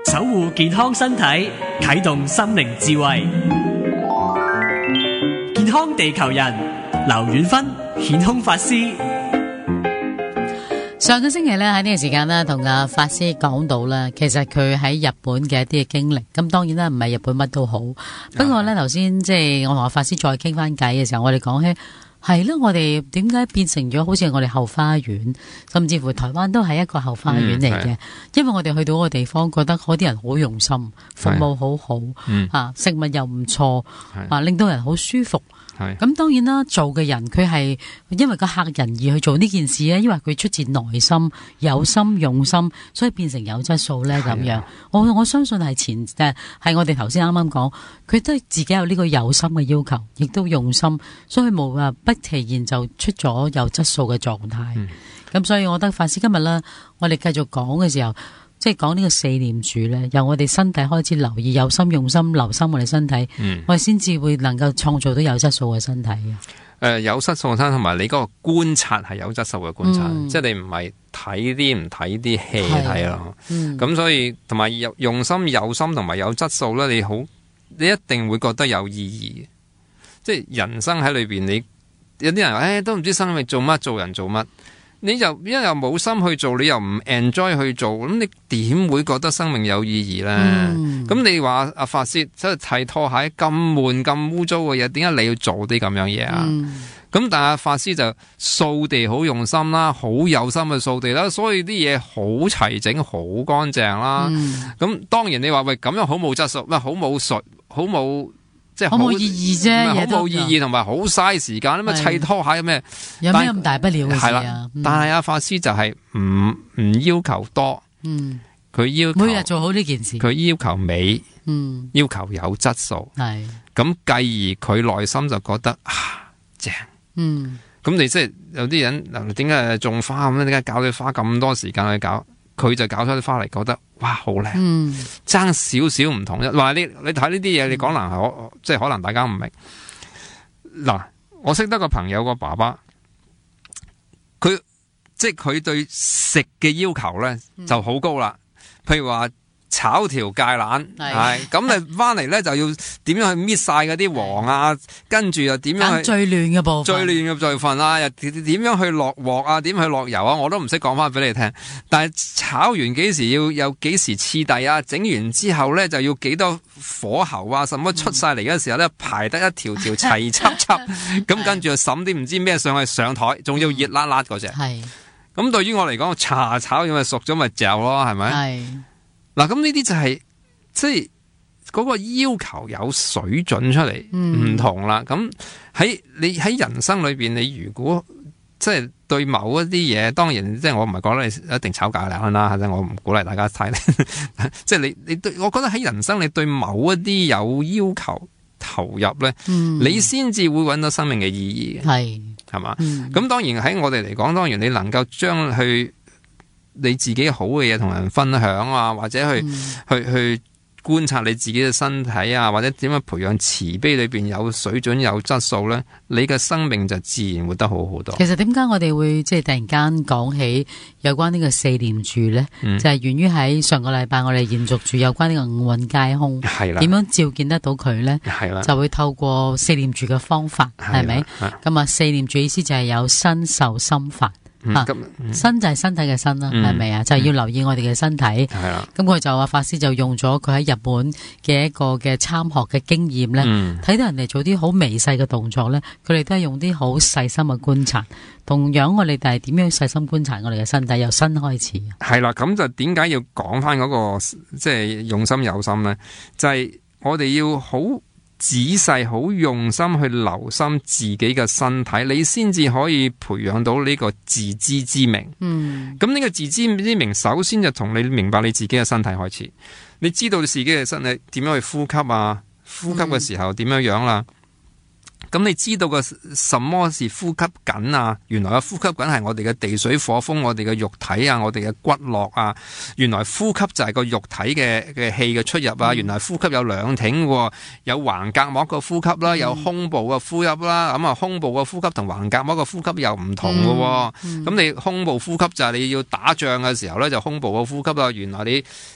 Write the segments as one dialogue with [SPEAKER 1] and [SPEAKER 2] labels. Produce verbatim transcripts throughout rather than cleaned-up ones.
[SPEAKER 1] 守護健康身體，啟動心靈智慧。健康地球人，劉遠芬顯空法師。
[SPEAKER 2] 上個星期咧喺呢個時間咧，同阿法師講到啦，其實佢喺日本嘅一啲嘅經歷。咁當然啦，唔係日本乜都好。不過咧，頭先即係我同阿法師再傾翻偈嘅時候，我哋講起係啦，我哋點解變成咗好似我哋後花園，甚至乎台灣都係一個後花園嚟嘅。嗯、因為我哋去到個地方，覺得嗰啲人好用心，服務好好，嗯啊、食物又唔錯，啊令到人好舒服。咁當然啦，做嘅人佢係因為個客人而去做呢件事咧，因為佢出自內心、有心用心，所以變成有質素咧咁樣。我我相信係前誒係我哋頭先啱啱講，佢都係自己有呢個有心嘅要求，亦都用心，所以冇話不其然就出咗有質素嘅狀態。咁、嗯、所以我覺得法師今日咧，我哋繼續講嘅時候。即係講呢個四念住咧，由我哋身體開始留意，有心用心留心我哋身體，嗯、我哋先至會能夠創造到有質素嘅身體嘅。誒、
[SPEAKER 3] 呃，有質素嘅身體同埋你嗰個觀察係有質素嘅觀察，嗯、即係你唔係睇啲唔睇啲戲睇咯。咁、嗯、所以同埋用心有心同埋有質素咧，你好，你一定會覺得有意義嘅。即係人生喺裏邊，你有啲人誒、哎、都唔知生命做乜，做人做乜。你就因為又冇心去做，你又唔 enjoy 去做，咁你點會覺得生命有意義咧？咁、嗯、你話阿法師即係剃拖鞋咁悶咁污糟嘅嘢，點解你要做啲咁樣嘢啊？咁、嗯、但係阿法師就掃地好用心啦，好有心去掃地啦，所以啲嘢好齊整，好乾淨啦。咁、嗯、當然你話喂咁樣好冇質素，咩好冇術，好冇。即係好冇意義啫，好冇意義同埋好嘥時間，咁啊砌拖鞋咩？
[SPEAKER 2] 有咩咁大不了嘅事
[SPEAKER 3] 啊？但係阿法師就係唔唔要求多，嗯，佢要求
[SPEAKER 2] 每日做好呢件事，
[SPEAKER 3] 佢要求美，嗯，要求有質素，係咁繼而佢內心就覺得啊正，嗯，咁你即係有啲人嗱，點解種花咁咧？點解搞啲花咁多時間去搞？佢就搞出啲花嚟，覺得哇好靚，爭少少唔同啫。話你你睇呢啲嘢，你講能係我即係可能大家唔明。嗱，我識得個朋友個爸爸，佢即係佢對食嘅要求咧就好高啦。譬如話炒條芥蘭，係咁你翻嚟咧就要點樣去搣晒嗰啲黃啊，跟住又點樣去
[SPEAKER 2] 最亂嘅部分，
[SPEAKER 3] 最亂嘅部分啊，又點樣去落鑊啊，點去落油啊，我都唔識講翻俾你聽。但係炒完幾時要有幾時次第啊？整完之後咧就要幾多火候啊？什麼出晒嚟嘅時候咧排得一條條齊輯輯，咁跟住就揼啲唔知咩上去上台，仲要熱辣辣嗰隻。係咁對於我嚟講，茶炒咁咪熟咗咪嚼咯，係咪？係。嗱，咁呢啲就係、是、即係嗰個要求有水準出嚟，唔、嗯、同啦。咁喺你喺人生裏邊，你如果即係對某一啲嘢，當然即係我唔係講你一定炒芥蘭啦，或者我唔鼓勵大家睇。即係你你對，我覺得喺人生你對某一啲有要求投入咧，嗯、你先至會揾到生命嘅意義嘅，係係嘛？咁、嗯、當然喺我哋嚟講，當然你能夠將去。你自己好嘅嘢同人分享啊，或者去、嗯、去去觀察你自己嘅身體啊，或者點樣培養慈悲裏邊有水準有質素咧，你嘅生命就自然活得好好多。
[SPEAKER 2] 其實點解我哋會即係突然間講起有關呢個四念住咧？嗯、就係源於喺上個禮拜我哋延續住有關呢個五蘊皆空，係啦，點樣照見得到佢咧？係啦，就會透過四念住嘅方法，係咪？咁啊，四念住意思就係有身受心法。啊，身就係身體嘅身啦，係咪啊？就係要留意我哋嘅身體。係啦，咁佢就話法師就用咗佢喺日本嘅一個嘅參學嘅經驗咧，睇到人哋做啲好微細嘅動作咧，佢哋都係用啲好細心嘅觀察。同樣我哋但係點樣細心觀察我哋嘅身體，由身開始。
[SPEAKER 3] 係啦，咁就點解要講翻嗰個即係用心有心咧？就係我哋要好仔細好用心去留心自己嘅身體，你先至可以培養到呢個自知之明。嗯，咁呢個自知之明，首先就同你明白你自己嘅身體開始。你知道你自己嘅身體點樣去呼吸啊？呼吸嘅時候點樣樣啦？咁、嗯、你知道個什麼是呼吸緊啊？原來個呼吸緊係我哋嘅地水火風，我哋嘅肉體啊，我哋嘅骨骼啊。原來呼吸就係個肉體嘅嘅氣嘅出入啊。嗯、原來呼吸有兩挺嘅，有橫膈膜嘅呼吸啦，嗯、有胸部嘅呼吸啦。咁啊，胸部嘅呼吸同橫膈膜嘅呼吸又唔同嘅。咁、嗯嗯、你胸部呼吸就係你要打仗嘅時候咧，就胸部嘅呼吸啦。原來你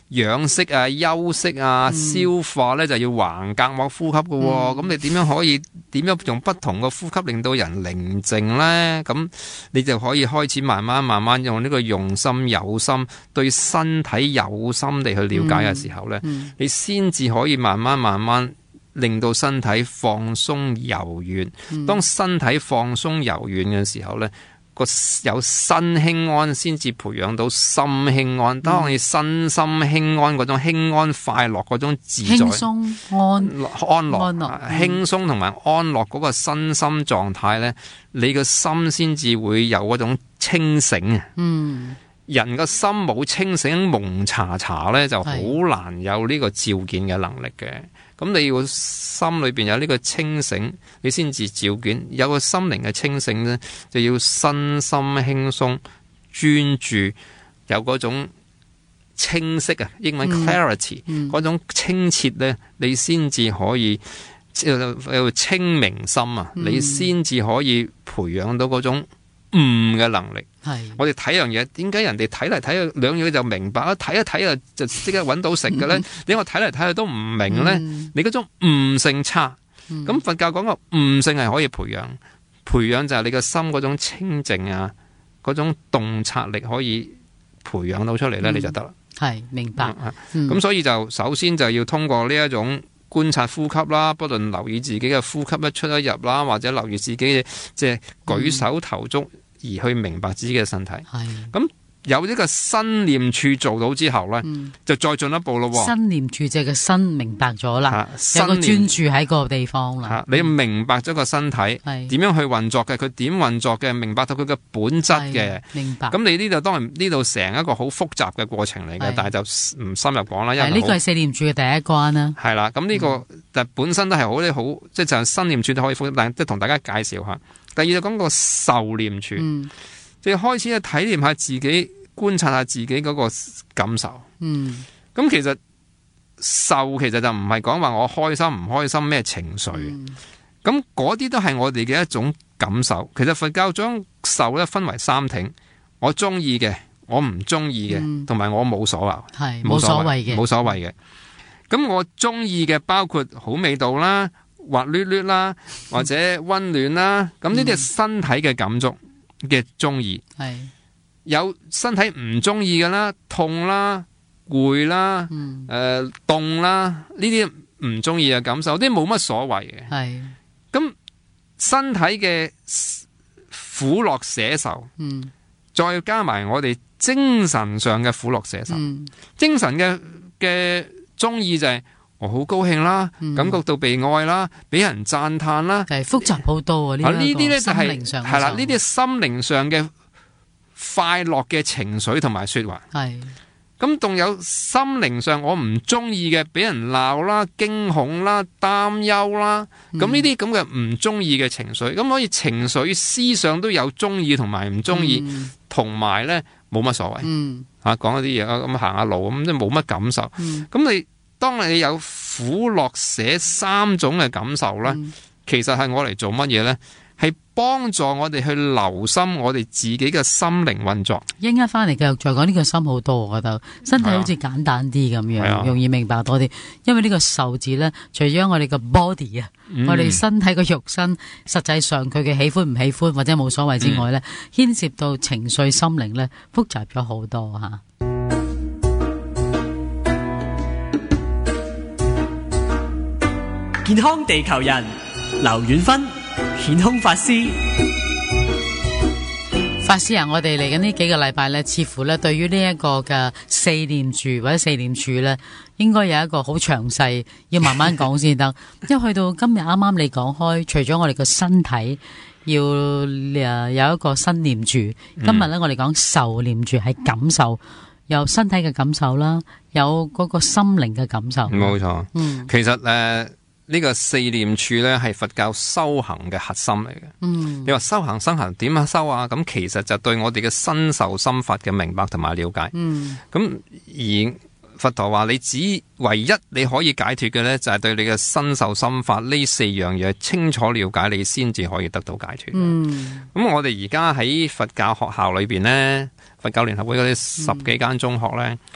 [SPEAKER 3] 養息啊、休息啊、消化咧，就要橫膈膜呼吸嘅喎、哦。咁、嗯、你點樣可以點樣用不同嘅呼吸令到人寧靜咧？咁你就可以開始慢慢慢慢用呢個用心有心對身體有心地去了解嘅時候咧，嗯嗯、你先至可以慢慢慢慢令到身體放鬆柔軟。嗯、當身體放鬆柔軟嘅時候咧，個有身輕安先至培養到心輕安。當你身心輕安嗰種輕安快樂嗰種自在
[SPEAKER 2] 輕鬆安
[SPEAKER 3] 安樂安樂輕鬆同埋安樂嗰個身心狀態咧，你個心先至會有嗰種清醒啊。嗯，人個心冇清醒蒙查查咧，就好難有呢個照見嘅能力嘅。咁你要心裏邊有呢個清醒，你先至照見。有個心靈嘅清醒咧，就要身心輕鬆、專注，有嗰種清晰啊，英文 clarity，嗰、嗯嗯、種清澈咧，你先至可以有清明心啊，嗯、你先至可以培養到嗰種悟嘅能力。係我哋睇樣嘢，點解人哋睇嚟睇去兩樣就明白啊？睇一睇啊，就即刻揾到食嘅咧。點解我睇嚟睇去都唔明咧？嗯、你嗰種悟性差。咁、嗯、佛教講個悟性係可以培養，培養就係你個心嗰種清靜啊，嗰種洞察力可以培養到出嚟咧，嗯、你就得啦。係明白。咁、嗯嗯、所以就首先就要通過呢一種觀察呼吸啦，不斷留意自己嘅呼吸一出一入啦，或者留意自己嘅即係舉手投足。嗯而去明白自己嘅身體，咁有呢個身念處做到之後咧，嗯、就再進一步咯。
[SPEAKER 2] 身念處即係個身明白咗啦，有個專注喺個地方啦。
[SPEAKER 3] 你要明白咗個身體點、嗯、樣去運作嘅，佢點運作嘅，明白到佢嘅本質嘅。明白。咁你呢度當然呢度成一個好複雜嘅過程嚟嘅，但係就唔深入講啦。因為
[SPEAKER 2] 呢個係四念處嘅第一關啦。
[SPEAKER 3] 係啦，咁呢、這個、嗯、但本身都係好啲好，即係就係身念處都可以複雜，但係即係同大家介紹下。第二就講個受念處，嗯、即係開始去體驗下自己，觀察下自己嗰個感受。咁、嗯、其實受其實就唔係講話我開心唔開心咩情緒，咁嗰啲都係我哋嘅一種感受。其實佛教將受咧分為三挺，我中意嘅，我唔中意嘅，同埋、嗯、我冇所謂，係冇所謂嘅，冇所謂嘅。咁我中意嘅包括好味道啦。滑捋捋啦，或者溫暖啦，咁呢啲係身體嘅感觸嘅中意。係、嗯、有身體唔中意嘅啦，痛啦、攰啦、誒、嗯呃、凍啦，呢啲唔中意嘅感受，啲冇乜所謂嘅。係咁身體嘅苦樂捨受，嗯，再加埋我哋精神上嘅苦樂捨受，嗯、精神嘅嘅中意就係、是。我好高興啦，嗯、感覺到被愛啦，俾人讚嘆啦，係複雜好多啊！呢啲咧就係係啦，呢啲心靈上嘅快樂嘅情緒同埋說話。係咁，仲有心靈上我唔中意嘅，俾人鬧啦、驚恐啦、擔憂啦，咁呢啲咁嘅唔中意嘅情緒，咁可以情緒思想都有中意同埋唔中意，同埋咧冇乜所謂。嗯，吓講一啲嘢啊，咁行下路咁，即係冇乜感受。咁、嗯、你。當你有苦樂捨三種嘅感受咧，嗯、其實係我嚟做乜嘢咧？係幫助我哋去留心我哋自己嘅心靈運作。應一翻嚟繼續再講呢個心好多，我覺得身體好似簡單啲咁樣，啊、容易明白多啲。因為呢個受字咧，除咗我哋個 body 啊、嗯，我哋身體個肉身，實際上佢嘅喜歡唔喜歡或者冇所謂之外咧，牽、嗯、涉到情緒心靈咧，複雜咗好多吓。
[SPEAKER 1] 健康地球人劉遠芬顯空法師，
[SPEAKER 2] 法師啊，我哋嚟緊呢幾個禮拜咧，似乎咧對於呢一個嘅四念處或者四念處咧，應該有一個好詳細，要慢慢講先得。因為去到今日啱啱你講開，除咗我哋個身體要誒有一個身念處，今日咧我哋講受念處係感受，有身體嘅感受啦，有嗰個心靈嘅感受。冇錯，嗯，其實誒。Uh 呢個四念處咧係佛教修行嘅核心嚟嘅。嗯，你話修行修行點樣修啊？咁其實就對我哋嘅身受心法嘅明白同埋了解。嗯，咁而佛陀話你只唯一你可以解脫嘅咧，就係對你嘅身受心法呢四樣嘢清楚了解，你先至可以得到解脫。嗯，咁我哋而家喺佛教學校裏邊咧，佛教聯合會嗰啲十幾間中學咧。嗯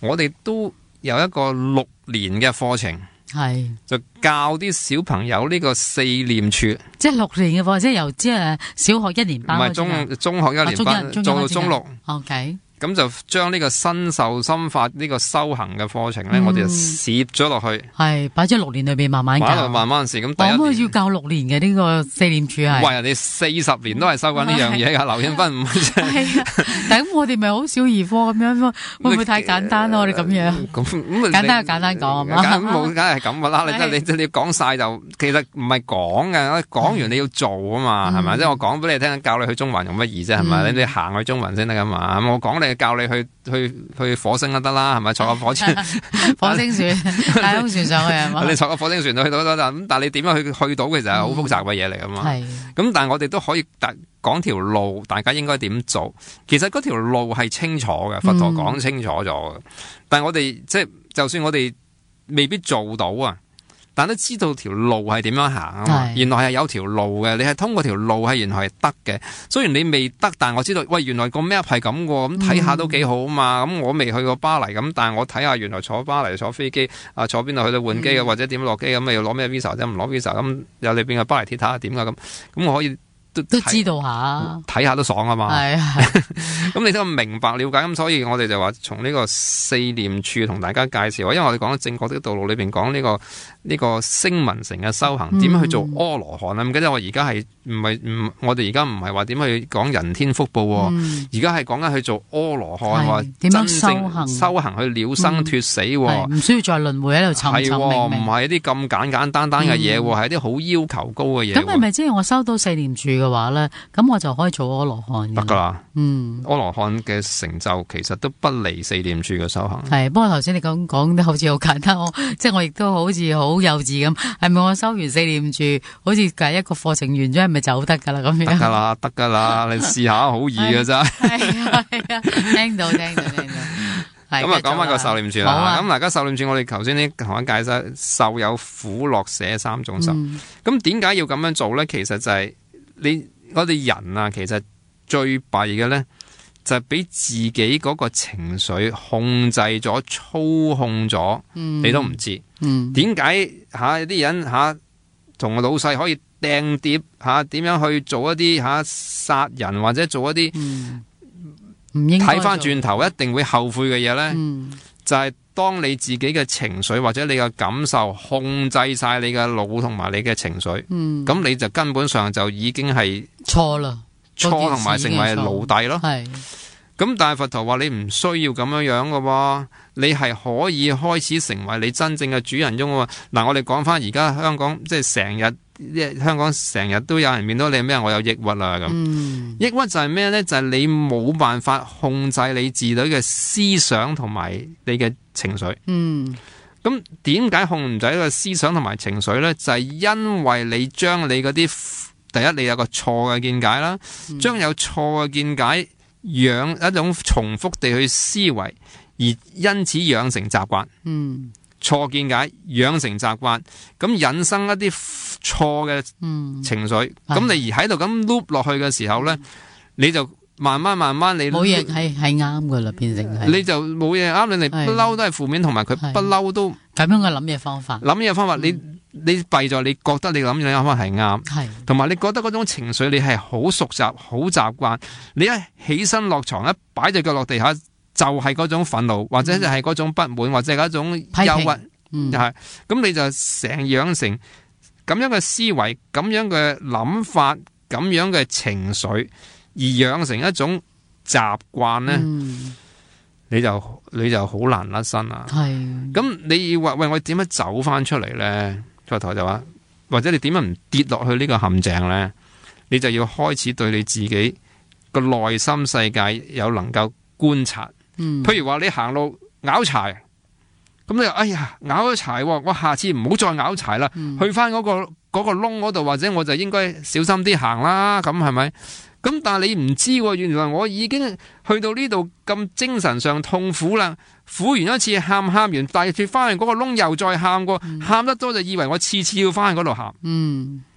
[SPEAKER 3] 我哋都有一個六年嘅課程，
[SPEAKER 2] 係
[SPEAKER 3] 就教啲小朋友呢個四念處，
[SPEAKER 2] 即係六年嘅課，即係由即係小學一年班，
[SPEAKER 3] 唔係中中學一年班，做到中六。
[SPEAKER 2] OK。
[SPEAKER 3] 咁就將呢個身受心法呢個修行嘅課程咧，
[SPEAKER 2] 嗯、
[SPEAKER 3] 我哋就攝咗落去，
[SPEAKER 2] 係擺咗六年裏邊慢慢教，
[SPEAKER 3] 慢慢試。咁
[SPEAKER 2] 我要教六年嘅呢個四念處係，
[SPEAKER 3] 喂，人哋四十年都係修緊呢樣嘢噶，劉慶斌唔係。係啊，
[SPEAKER 2] 但係我哋咪好小兒科咁樣，會唔會太簡單咯？我哋咁樣，咁咁簡單就簡單講係嘛？
[SPEAKER 3] 咁冇，梗係咁噶啦。你即係你你講晒就，其實唔係講嘅，講完你要做啊嘛，係咪？即係我講俾你聽，教你去中環用乜易啫？係咪？你你行去中環先得噶嘛？我講你教你去。去去火星就得啦，係咪？坐個火車、
[SPEAKER 2] 火星船、太空船上去係嘛？
[SPEAKER 3] 你坐個火星船就去到得啦。咁但係你點樣去去到，其實係好複雜嘅嘢嚟噶嘛。係、嗯。咁但係我哋都可以講條路，大家應該點做？其實嗰條路係清楚嘅，佛陀講清楚咗嘅、嗯。但係我哋即係，就算我哋未必做到啊。但都知道條路係點樣行啊嘛，原來係有條路嘅，你係通過條路係原來係得嘅。雖然你未得，但係我知道，喂，原來個 map 係咁嘅，咁睇下都幾好啊嘛。咁、嗯、我未去過巴黎咁，但係我睇下原來坐巴黎坐飛機啊，坐邊度去到換機啊、嗯，或者點落機咁，要攞咩 visa 啫？唔攞 visa 咁，有你邊個巴黎鐵塔點㗎咁，咁我可以。都，
[SPEAKER 2] 都知道下，
[SPEAKER 3] 睇下都爽啊嘛！
[SPEAKER 2] 係
[SPEAKER 3] 咁你都明白了解，咁所以我哋就話從呢個四念處同大家介紹，因為我哋講咗正確的道路裏邊講呢個呢、呢個聲聞乘嘅修行，點、嗯、樣去做阿羅漢啊？唔記得我而家係唔係唔？我哋而家唔係話點去講人天福報，而家係講緊去做阿羅漢，話
[SPEAKER 2] 點樣修行
[SPEAKER 3] 修行去了生脱死，唔、
[SPEAKER 2] 嗯、需要再輪迴喺度尋尋覓覓，
[SPEAKER 3] 唔係一啲咁簡簡單單嘅嘢，係一啲好要求高嘅嘢。
[SPEAKER 2] 咁係咪即係我收到四念處嘅話咧，咁我就可以做阿羅漢
[SPEAKER 3] 得噶啦。
[SPEAKER 2] 嗯，
[SPEAKER 3] 阿羅漢嘅成就其實都不離四念處嘅修行。
[SPEAKER 2] 係，不過頭先你講講得好似好簡單，我即係我亦都好似好幼稚咁。係咪我收完四念處，好似計一個課程完咗，係咪走得噶啦？咁樣得噶啦，
[SPEAKER 3] 得噶啦，你試下好易噶咋。
[SPEAKER 2] 係啊係啊，聽到聽到聽到。
[SPEAKER 3] 咁啊，講翻個受念處啦。咁大家受念處，我哋頭先呢同一解釋，受有苦樂捨三種受。咁點解要咁樣做咧？其實就係你。我哋人啊，其實最弊嘅咧，就係、是、俾自己嗰個情緒控制咗、操控咗、嗯，你都唔知。點解吓有啲人吓同個老細可以掟碟吓？點、啊、樣去做一啲吓殺人或者做一啲唔應該睇翻轉頭一定會後悔嘅嘢咧？就係、是、當你自己嘅情緒或者你嘅感受控制晒你嘅腦同埋你嘅情緒，咁、嗯、你就根本上就已經係錯啦，錯同埋成為奴隸咯。係咁，但係佛陀話你唔需要咁樣樣嘅喎，你係可以開始成為你真正嘅主人翁喎。嗱，我哋講翻而家香港，即係成日，香港成日都有人面到你咩？我有抑鬱啦咁、嗯。抑鬱就係咩呢？就係、是、你冇辦法控制你自己嘅思想同埋你嘅情緒。嗯。咁點解控唔制呢個思想同埋情緒呢？就係、是、因為你將你嗰啲第一，你有個錯嘅見解啦，將、嗯、有錯嘅見解養一種重複地去思維，而因此養成習慣。嗯。錯見解養成習慣，咁引生一啲錯嘅情緒，咁、嗯、你而喺度咁 loop 落去嘅時候咧、嗯，你就慢慢慢慢你冇嘢係係啱噶啦，變成係你就冇嘢啱，你哋不嬲都係負面，同埋佢不嬲都咁樣嘅諗嘢方法，諗嘢方法，嗯、你你弊在你覺得你諗嘢方法係啱，係同埋你覺得嗰種情緒你係好熟習、好習慣，你一起身落床一擺隻腳落地下。就係、是、嗰種憤怒，或者就係嗰種不滿，或者係嗰種憂鬱，就係、是、咁，你就成養成咁樣嘅思維、咁樣嘅諗法、咁樣嘅情緒，而養成一種習慣咧、嗯，你就你就好難甩身啊！係咁，你要話喂，我點樣走翻出嚟咧？佛陀就話，或者你點樣唔跌落去呢個陷阱咧？你就要開始對你自己個內心世界有能夠觀察。嗯、譬如話你行路拗柴，咁你哎呀拗咗柴，我下次唔好再拗柴啦、嗯，去翻嗰、嗰個嗰、嗰個窿嗰度，或者我就應該小心啲行啦，咁係咪？咁但係你唔知，原來我已經去到呢度咁精神上痛苦啦，苦完一次喊喊完，但係翻去嗰個窿又再喊過，喊、嗯、得多就以為我次次要翻去嗰度喊。嗯，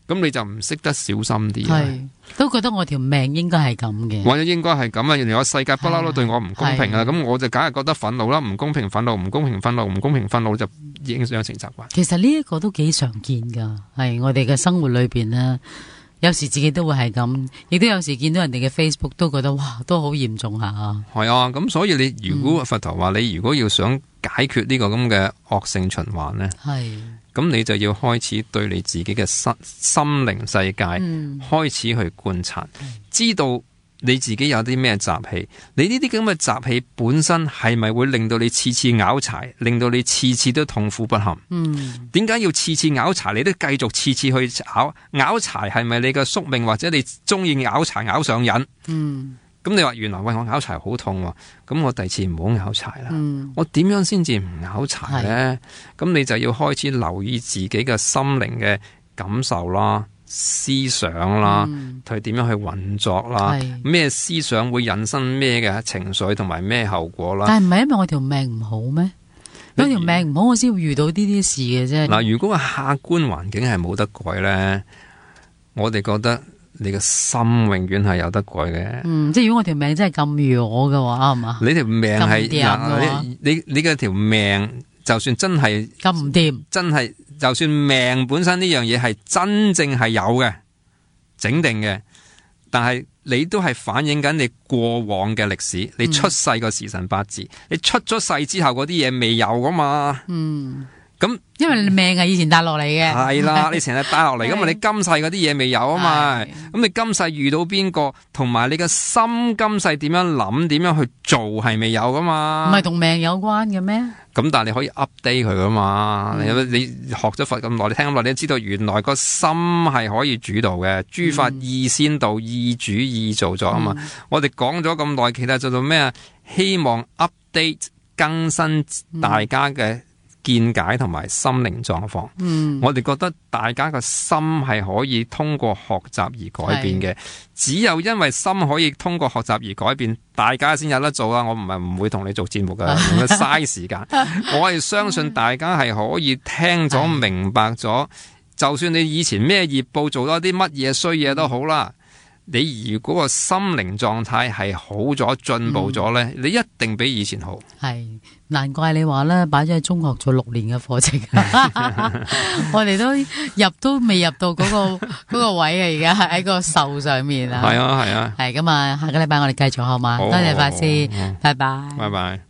[SPEAKER 3] 咁你就唔識得小心啲。
[SPEAKER 2] 係都覺得我條命應該係咁嘅，
[SPEAKER 3] 或者應該係咁啊！原來個世界不嬲都對我唔公平啊！咁我就梗係覺得憤怒啦，唔公平憤怒，唔公平憤怒，唔公平憤怒就影響成習慣。
[SPEAKER 2] 其實呢一個都幾常見噶，係我哋嘅生活裏邊呢，有時自己都會係咁，亦都有時見到人哋嘅 Facebook 都覺得哇，都好嚴重下啊！
[SPEAKER 3] 係啊，咁所以你如果、嗯、佛陀話你如果要想解決呢個咁嘅惡性循環呢，係咁你就要開始對你自己嘅心心靈世界、嗯、開始去觀察，知道你自己有啲咩習氣，你呢啲咁嘅習氣本身係咪會令到你次次拗柴，令到你次次都痛苦不堪？嗯，點解要次次拗柴？你都繼續次次去拗拗柴，係咪你嘅宿命，或者你中意拗柴拗上癮？嗯。咁你話原來喂我拗柴好痛喎，咁我第二次唔好拗柴啦。嗯、我點樣先至唔拗柴呢？咁你就要開始留意自己嘅心靈嘅感受啦、思想啦，同點、嗯、樣去運作啦。咩思想會引申咩嘅情緒同埋咩後果啦？
[SPEAKER 2] 但係唔係因為我條命唔好咩？我條命唔好，我先會遇到呢啲事嘅啫。
[SPEAKER 3] 嗱，如果個客觀環境係冇得改呢，我哋覺得。你個心永遠係有得改嘅。嗯，
[SPEAKER 2] 即係如果我條命真係咁弱嘅話，係嘛？
[SPEAKER 3] 你條命係嗱，你你你嘅條命就算真係
[SPEAKER 2] 咁唔掂，
[SPEAKER 3] 真係就算命本身呢樣嘢係真正係有嘅，整定嘅，但係你都係反映緊你過往嘅歷史，你出世個時辰八字，嗯、你出咗世之後嗰啲嘢未有噶嘛？嗯。咁，
[SPEAKER 2] 因為你命係以前帶落嚟嘅，
[SPEAKER 3] 係啦，你成日帶落嚟，咁啊，你今世嗰啲嘢未有啊嘛，咁你今世遇到邊個，同埋你嘅心今世點樣諗，點樣去做係未有噶嘛？唔係
[SPEAKER 2] 同命有關嘅咩？
[SPEAKER 3] 咁但係你可以 update 佢噶嘛？嗯、你你學咗佛咁耐，你聽咁耐，你都知道原來個心係可以主導嘅，諸法意先導，意主意造咗啊嘛。嗯、我哋講咗咁耐，其實做到咩啊？希望 update 更新大家嘅、嗯。見解同埋心靈狀況，嗯、我哋覺得大家個心係可以通過學習而改變嘅。是只有因為心可以通過學習而改變，大家先有得做啊！我唔係唔會同你做節目噶，嘥時間。我係相信大家係可以聽咗是明白咗，就算你以前咩業報做咗啲乜嘢衰嘢都好啦。你如果個心靈狀態係好咗、進步咗呢，嗯、你一定比以前好。係，
[SPEAKER 2] 難怪你話咧，擺咗喺中學做六年嘅課程，我哋都入都未入到嗰、嗰個嗰個位啊！而家係喺個受上面啊。
[SPEAKER 3] 係啊，係啊。
[SPEAKER 2] 係咁啊，下個禮拜我哋繼續好嘛？多謝法師，拜拜。
[SPEAKER 3] 拜拜。